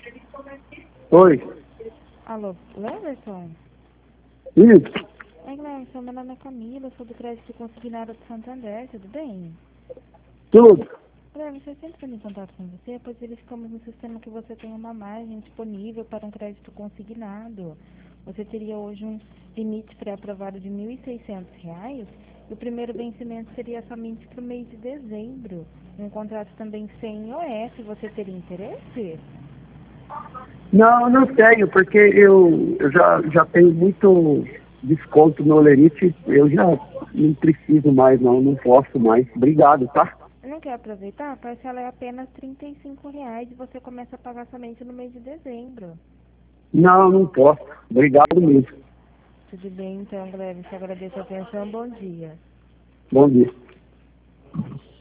Oi. Alô, Leverson? Isso. Oi, Leverson, meu nome é Camila, sou do crédito consignado do Santander, tudo bem? Tudo. Leverson, eu sempre estou em contato com você, pois verificamos no sistema que você tem uma margem disponível para um crédito consignado. Você teria hoje um limite pré-aprovado de R$ 1.600 e o primeiro vencimento seria somente para o mês de dezembro. Um contrato também sem IOF, você teria interesse? Não, não tenho, porque eu já tenho muito desconto no Olerite. Eu já não preciso mais, não posso mais. Obrigado, tá? Não quer aproveitar? A parcela é apenas R$ 35 e você começa a pagar somente no mês de dezembro. Não, não posso. Obrigado mesmo. Tudo bem, então, Gleb, te agradeço a atenção. Bom dia. Bom dia.